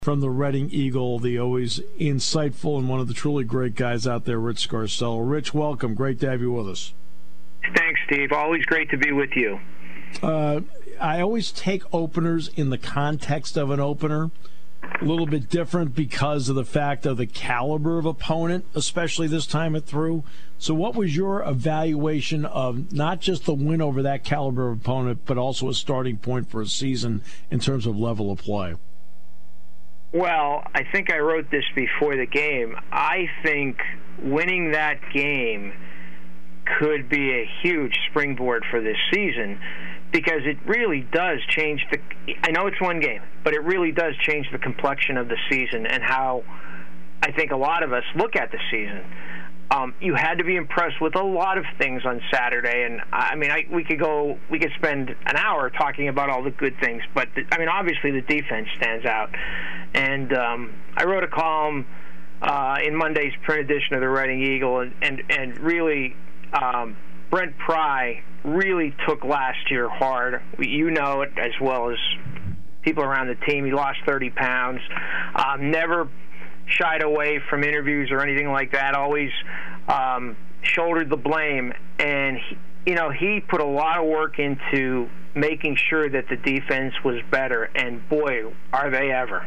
From the Reading Eagle, the always insightful and one of the truly great guys out there, Rich Scarcella. Rich, welcome. Great to have you with us. Thanks, Steve. Always great to be with you. I always take openers in the context of an opener. A little bit different because of the fact of the caliber of opponent, especially this time it through. So what was your evaluation of not just the win over that caliber of opponent, but also a starting point for a season in terms of level of play? Well, I think I wrote this before the game. I think winning that game could be a huge springboard for this season because it really does change I know it's one game, but it really does change the complexion of the season and how I think a lot of us look at the season. You had to be impressed with a lot of things on Saturday, and we could spend an hour talking about all the good things, but obviously the defense stands out. And I wrote a column in Monday's print edition of the Reading Eagle, and really Brent Pry really took last year hard. You know it as well as people around the team. He lost 30 pounds. Never shied away from interviews or anything like that, always shouldered the blame. And, he put a lot of work into making sure that the defense was better, and boy, are they ever.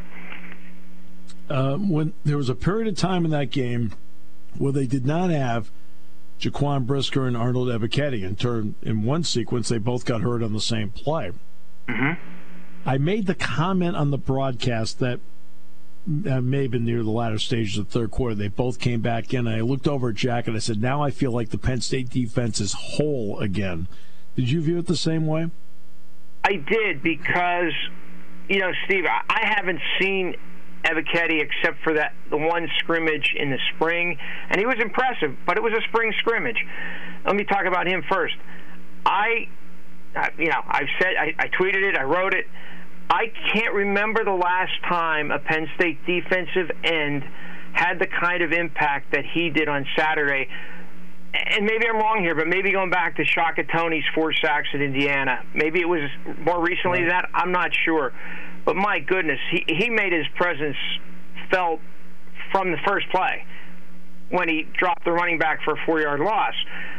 When there was a period of time in that game where they did not have Jaquan Brisker and Arnold Ebiketie. In one sequence, they both got hurt on the same play. Mm-hmm. I made the comment on the broadcast that may have been near the latter stages of the third quarter. They both came back in, and I looked over at Jack, and I said, now I feel like the Penn State defense is whole again. Did you view it the same way? I did because, Steve, I haven't seen Ebiketie except for the one scrimmage in the spring, and he was impressive, but it was a spring scrimmage. Let me talk about him first. I tweeted it, I wrote it. I can't remember the last time a Penn State defensive end had the kind of impact that he did on Saturday. And maybe I'm wrong here, but maybe going back to Shaka Toney's 4 sacks at Indiana. Maybe it was more recently than that. I'm not sure. But my goodness, he made his presence felt from the first play when he dropped the running back for a 4-yard loss.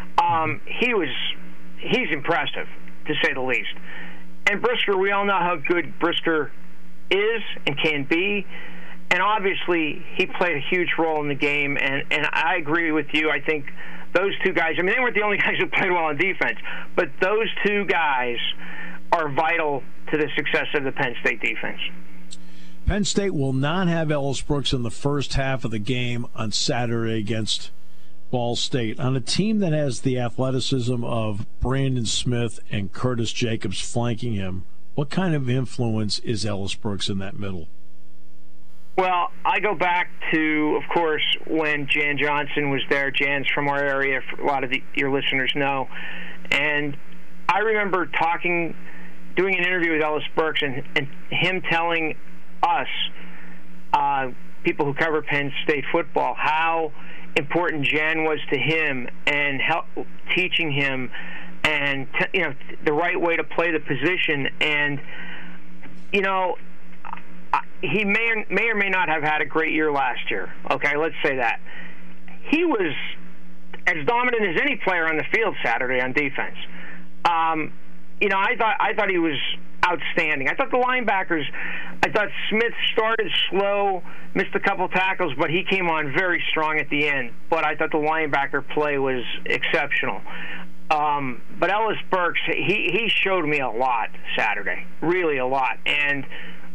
He's impressive, to say the least. And Brisker, we all know how good Brisker is and can be. And obviously, he played a huge role in the game. And I agree with you. I think those two guys, they weren't the only guys who played well on defense, but those two guys are vital to the success of the Penn State defense. Penn State will not have Ellis Brooks in the first half of the game on Saturday against Ball State. On a team that has the athleticism of Brandon Smith and Curtis Jacobs flanking him, what kind of influence is Ellis Brooks in that middle? Well, I go back to, of course, when Jan Johnson was there. Jan's from our area, a lot of your listeners know. And I remember doing an interview with Ellis Brooks and him telling us, people who cover Penn State football, how important Jan was to him and teaching him and the right way to play the position. And he may or may not have had a great year last year. Okay, let's say that. He was as dominant as any player on the field Saturday on defense. I thought he was outstanding. I thought the linebackers, Smith started slow, missed a couple tackles, but he came on very strong at the end. But I thought the linebacker play was exceptional. But Ellis Brooks, he showed me a lot Saturday, really a lot. And,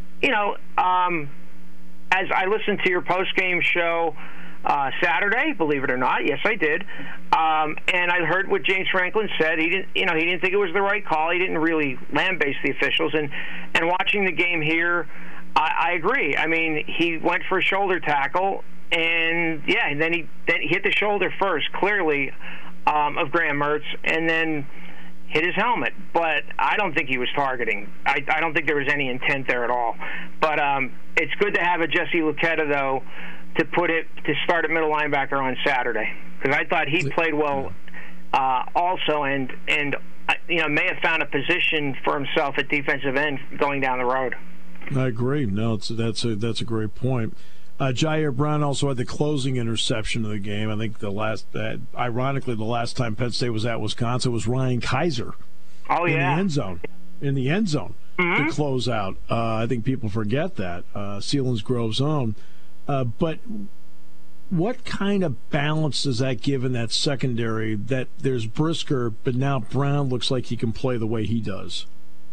as I listened to your post-game show Saturday, believe it or not, yes, I did. And I heard what James Franklin said. He didn't think it was the right call. He didn't really lambaste the officials. And watching the game here, I agree. He went for a shoulder tackle, and then he hit the shoulder first, clearly, of Graham Mertz, and then hit his helmet. But I don't think he was targeting. I don't think there was any intent there at all. But it's good to have a Jesse Luketa, though, to start at middle linebacker on Saturday, because I thought he played well also, and may have found a position for himself at defensive end going down the road. I agree. No, that's a great point. Jair Brown also had the closing interception of the game. I think ironically, the last time Penn State was at Wisconsin was Ryan Kaiser. Oh, in yeah. the end zone to close out. I think people forget that. Selinsgrove's own. But what kind of balance does that give in that secondary that there's Brisker, but now Brown looks like he can play the way he does?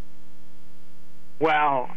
Well,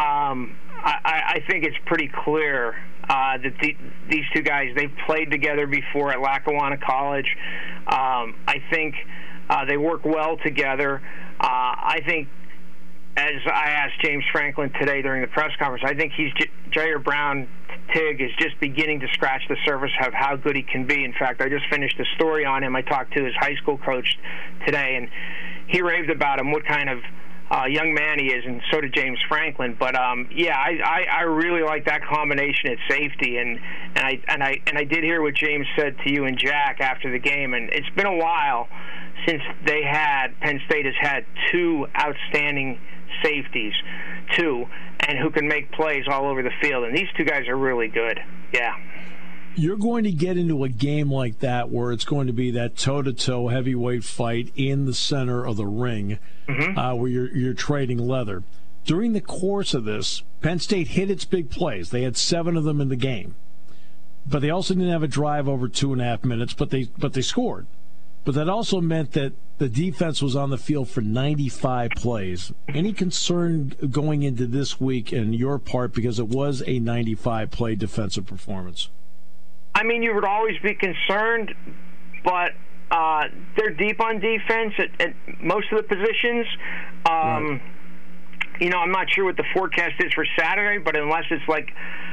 I think it's pretty clear that these two guys, they've played together before at Lackawanna College. I think they work well together. I think, as I asked James Franklin today during the press conference, I think Jair Brown Tig is just beginning to scratch the surface of how good he can be. In fact, I just finished a story on him. I talked to his high school coach today, and he raved about him, what kind of young man he is, and so did James Franklin. But I really like that combination at safety, and I did hear what James said to you and Jack after the game, and it's been a while since Penn State has had two outstanding safeties, and who can make plays all over the field, and these two guys are really good. Yeah. You're going to get into a game like that where it's going to be that toe-to-toe heavyweight fight in the center of the ring, where you're trading leather. During the course of this, Penn State hit its big plays. They had 7 of them in the game, but they also didn't have a drive over 2.5 minutes. But they scored. But that also meant that the defense was on the field for 95 plays. Any concern going into this week in your part, because it was a 95-play defensive performance? I mean, you would always be concerned, but they're deep on defense at most of the positions. Right. I'm not sure what the forecast is for Saturday, but unless it's like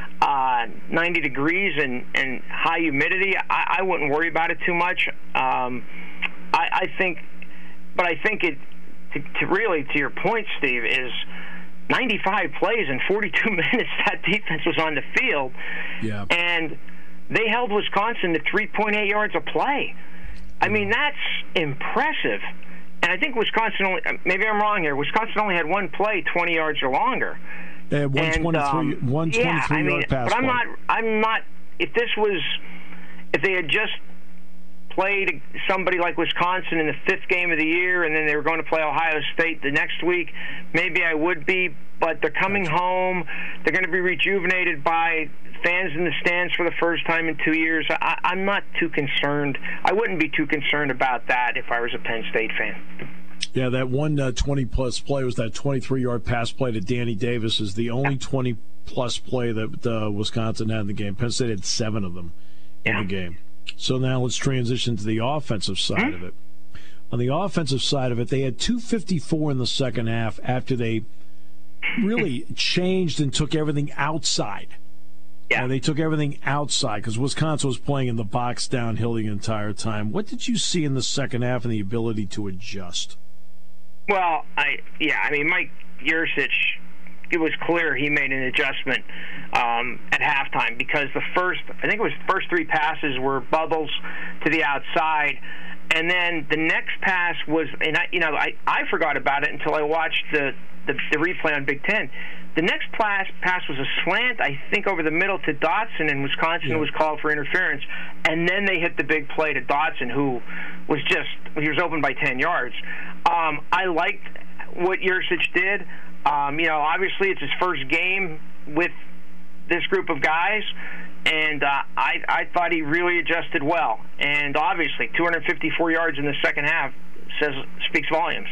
90 degrees and high humidity, I wouldn't worry about it too much. I think it, to your point, Steve, is 95 plays in 42 minutes that defense was on the field. Yeah. And they held Wisconsin to 3.8 yards a play. I mean, that's impressive. And I think Wisconsin maybe I'm wrong here, Wisconsin only had one play 20 yards or longer. They had 123-yard pass. But I'm not, if they had just played somebody like Wisconsin in the 5th game of the year and then they were going to play Ohio State the next week, maybe I would be. But they're coming home. They're going to be rejuvenated by fans in the stands for the first time in 2 years. I'm not too concerned. I wouldn't be too concerned about that if I was a Penn State fan. Yeah, that one 20-plus play was that 23-yard pass play to Danny Davis is the only 20-plus play that Wisconsin had in the game. Penn State had 7 of them in the game. So now let's transition to the offensive side of it. On the offensive side of it, they had 254 in the second half after they really changed and took everything outside. Yeah. They took everything outside because Wisconsin was playing in the box downhill the entire time. What did you see in the second half and the ability to adjust? Well, Mike Yurcich, it was clear he made an adjustment at halftime because the first 3 passes were bubbles to the outside, and then the next pass was, and I forgot about it until I watched the replay on Big Ten. The next pass was a slant, I think, over the middle to Dotson, and Wisconsin was called for interference. And then they hit the big play to Dotson, who was open by 10 yards. I liked what Yurcich did. Obviously it's his first game with this group of guys, and I thought he really adjusted well. And obviously 254 yards in the second half speaks volumes.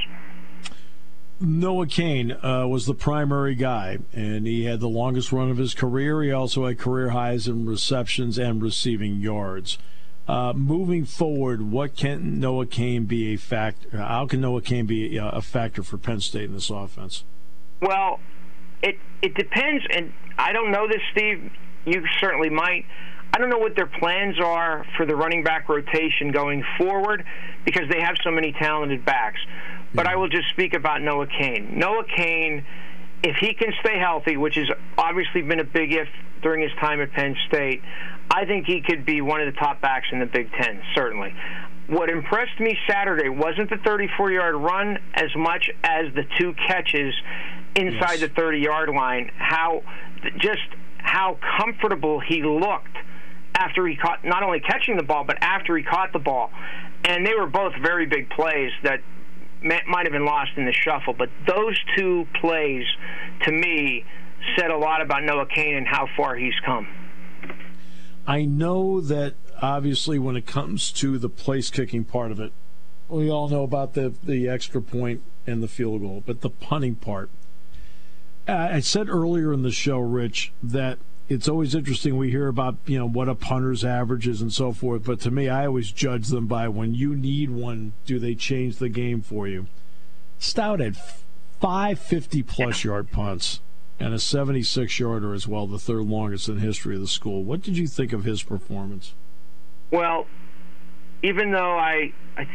Noah Cain was the primary guy, and he had the longest run of his career. He also had career highs in receptions and receiving yards. Moving forward, what can Noah Cain be a factor? How can Noah Cain be a factor for Penn State in this offense? Well, it depends, and I don't know this, Steve. You certainly might. I don't know what their plans are for the running back rotation going forward because they have so many talented backs. But I will just speak about Noah Cain. Noah Cain, if he can stay healthy, which has obviously been a big if during his time at Penn State, I think he could be one of the top backs in the Big Ten, certainly. What impressed me Saturday wasn't the 34-yard run as much as the 2 catches inside the 30-yard line, how comfortable he looked after he caught, not only catching the ball, but after he caught the ball. And they were both very big plays that might have been lost in the shuffle. But those two plays, to me, said a lot about Noah Cain and how far he's come. I know that, obviously, when it comes to the place-kicking part of it, we all know about the extra point and the field goal, but the punting part. I said earlier in the show, Rich, that it's always interesting. We hear about, what a punter's average is and so forth, but to me, I always judge them by when you need one, do they change the game for you? Stout had 5 50-plus yard punts and a 76-yarder as well, the third longest in the history of the school. What did you think of his performance? Well, even though I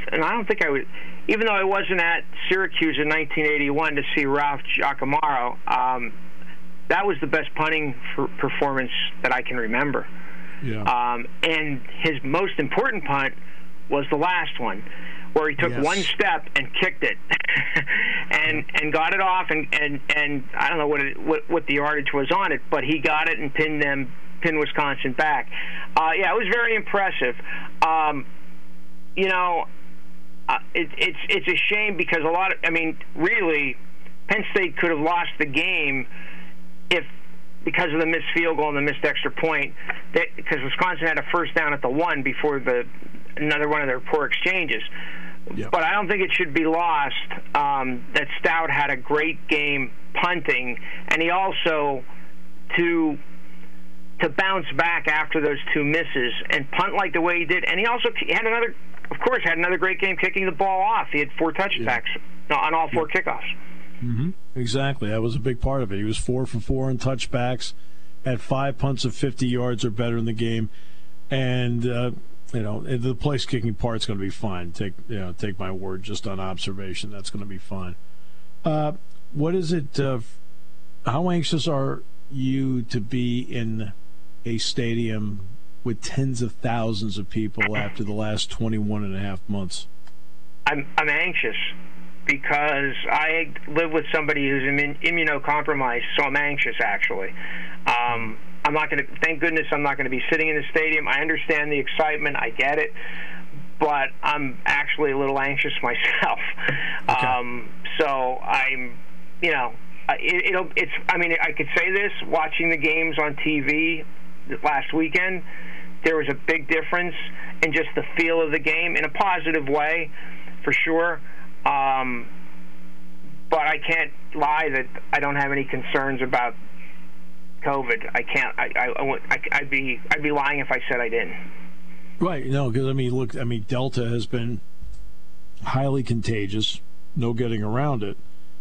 wasn't at Syracuse in 1981 to see Ralph Giacomo, that was the best punting performance that I can remember. Yeah. And his most important punt was the last one, where he took one step and kicked it, and got it off, and I don't know what the yardage was on it, but he got it and pinned Wisconsin back. It was very impressive. It's a shame because really, Penn State could have lost the game because of the missed field goal and the missed extra point, because Wisconsin had a first down at the 1 before another one of their poor exchanges. Yep. But I don't think it should be lost that Stout had a great game punting, and he also to bounce back after those two misses and punt like the way he did, and he also had another great game kicking the ball off. He had 4 touchbacks on all 4 kickoffs. Mm-hmm. Exactly. That was a big part of it. He was 4 for 4 in touchbacks, had 5 punts of 50 yards or better in the game, and the place kicking part's going to be fine. Take my word, just on observation, that's going to be fine. What is it? How anxious are you to be in a stadium with tens of thousands of people after the last 21 and a half months? I'm anxious because I live with somebody who's immunocompromised, so I'm anxious, actually. I'm not going to, thank goodness I'm not going to be sitting in the stadium. I understand the excitement. I get it. But I'm actually a little anxious myself. Okay. So I'm, I could say this, watching the games on TV last weekend, there was a big difference in just the feel of the game in a positive way, for sure. But I can't lie that I don't have any concerns about COVID. I can't. I'd be lying if I said I didn't. Right. No, because Delta has been highly contagious. No getting around it.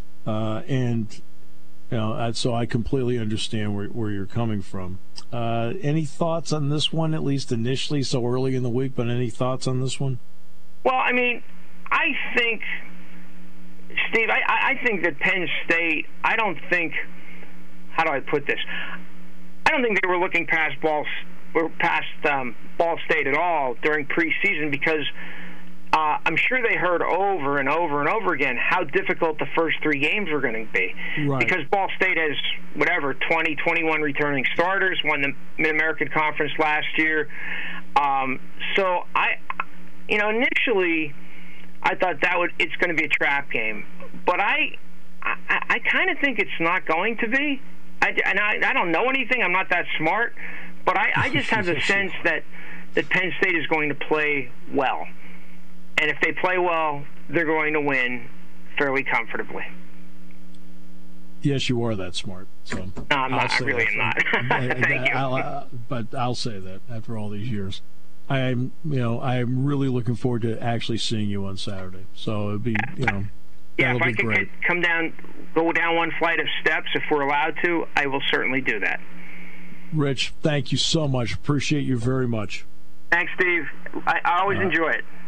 So I completely understand where you're coming from. Any thoughts on this one, at least initially, so early in the week? But any thoughts on this one? Well, I think, Steve, I think that Penn State, how do I put this? I don't think they were looking past Ball State at all during preseason, because I'm sure they heard over and over and over again how difficult the first 3 games were going to be. Right. Because Ball State has, 20, 21 returning starters, won the Mid-American Conference last year. So initially I thought it's going to be a trap game. But I kind of think it's not going to be. I don't know anything. I'm not that smart. But I just have the sense that Penn State is going to play well. And if they play well, they're going to win fairly comfortably. Yes, you are that smart. So no, I'm not. I really am not. Thank you. But I'll say that after all these years. I'm really looking forward to actually seeing you on Saturday. So it'd be, if I can go down one flight of steps, if we're allowed to, I will certainly do that. Rich, thank you so much. Appreciate you very much. Thanks, Steve. I always enjoy it.